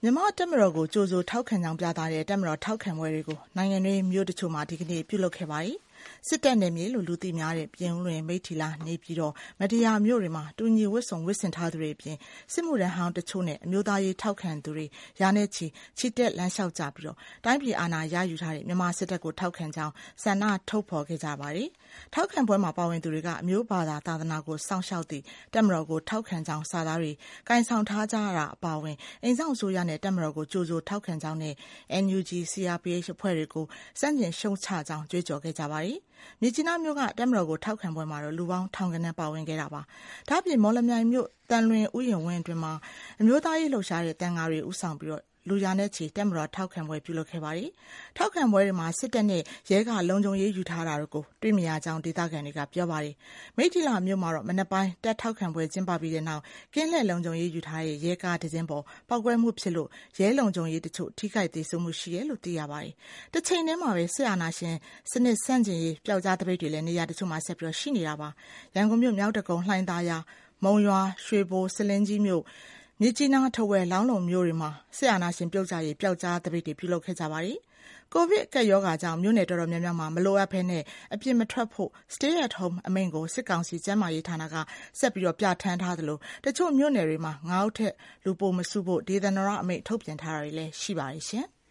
မြန်မာ့တပ်မတော်ကိုကြိုဆိုထောက်ခံကြောင်းပြသတဲ့တပ်မတော်ထောက်ခံပွဲတွေကိုနိုင်ငံတွင်းမြို့တချို့မှာဒီကနေ့ပြုလုပ်ခဲ့ပါတယ်။စစ်တပ်နယ်မြေလို့လူသိများတဲ့ပြင်ဦးလွင်၊မိတ္ထီလာ၊နေပြည်တော်၊မတ္တရာမြို့တွေမှာတူညီဝတ်စုံဝတ်ဆင်ထားသူတွေအပြင်စစ်မှုထမ်းဟောင်းတချို့နဲ့အမျိုးသားရေးထောက်ခံသူတွေရာနဲ့ချီချီတက်လမ်းလျှောက်ကြပြီးတိုင်းပြည်အာဏာရယူထားတဲ့မြန်မာစစ်တပ်ကိုထောက်ခံကြောင်းဆန္ဒထုတ်ဖော်ခဲ့ကြပါတယ်။ထောက်ခံပွဲမှာပါဝင်သူတွေကအမျိုးဘာသာသာသနာကိုစောင့်ရှောက်သည့်တပ်မတော်ကိုထောက်ခံကြောင်းစာသားတွေကိုင်ဆောင်ထားကြတာအပါအဝင်အိမ်စောင့်အစိုးရနဲ့တပ်မတော်ကိုကြိုဆိုထောက်ခံကြောင်းနဲ့ NUG CRPH အဖွဲ့တွေကိုစန့်ကျင်ရှုံချကြောင်းကြွေးကြော်ခဲ့ကြပါတယ်။မြစ်ကြီးနားမြို့ကတပ်မတော်ကိုထောက်ခံပွဲမှာလူပေါင်းထောင်ဂဏန်းပါဝင်ခဲ့တာပါ။ဒါ့အပြင်မော်လမြိုင်မြို့တန်လွင်ဥယျာဉ်ဝင်းအတွင်းမှာအမျိုးသားရေးလှုပ်ရှားတဲ့တန်ဃာတွေဦးဆောင်ပြီးလူရာနဲ့ချီတပ်မတော်ထောက်ခံပွဲပြုလုပ်ခဲ့ပါတယ်။ထောက်ခံပွဲတွေမှာစစ်တပ်နဲ့ရဲကလုံခြုံရေးယူထားတာကိုတွေ့မြင်ရကြောင်းဒေသခံတွေကပြောပါတယ်။မိတ္ထီလာမြို့မှာတော့မနက်ပိုင်းတပ်ထောက်ခံပွဲကျင်းပပြီးတဲ့နောက်ကင်းလှည့်လုံခြုံရေးယူထားတဲ့ရဲကားတစ်စင်းပေါ်ပောက်ကွဲမှုဖြစ်လို့ရဲလုံခြုံရေးတချို့ထိခိုက်သေဆုံးမှုရှိတယ်လို့သိရပါတယ်။တစ်ချိန်တည်းမှာပဲစစ်အာဏာရှင်စနစ်ဆန့်ကျင်ရေးပျောက်ကြားသပိတ်တွေလည်းနေရာတချို့မှာဆက်ပြီးရှိနေတာပါ။ရန်ကုန်မြို့မြောက်တကုံလှိုင်သာယာမုံရွာရွှေဘိုစလင်းကြီးမြို့မြစ်ကြီးနားထဝယ်လောင်းလုံမြို့တွေမှာစစ်အာဏာရှင်ပြုတ်ကျရေးပျောက်ကြားသပိတ်တွေပြုလုပ်ခဲ့ကြပါတယ်။ကိုဗစ်ကပ်ရောဂါကြောင့်မြို့နယ်တော်တော်များများမှာမလိုအပ်ဘဲနဲ့အပြင်မထွက်ဖို့ Stay at home အမိန့်ကိုစစ်ကောင်စီကျန်းမာရေးဌာနကဆက်ပြီးပြဋ္ဌာန်းထားသလိုတချို့မြို့နယ်တွေမှာ9ဦးထက်လူပိုမစုဖို့ဒေသန္တရအမိန့်ထုတ်ပြန်ထားတာတွေလည်းရှိပါတယ်ရှင်။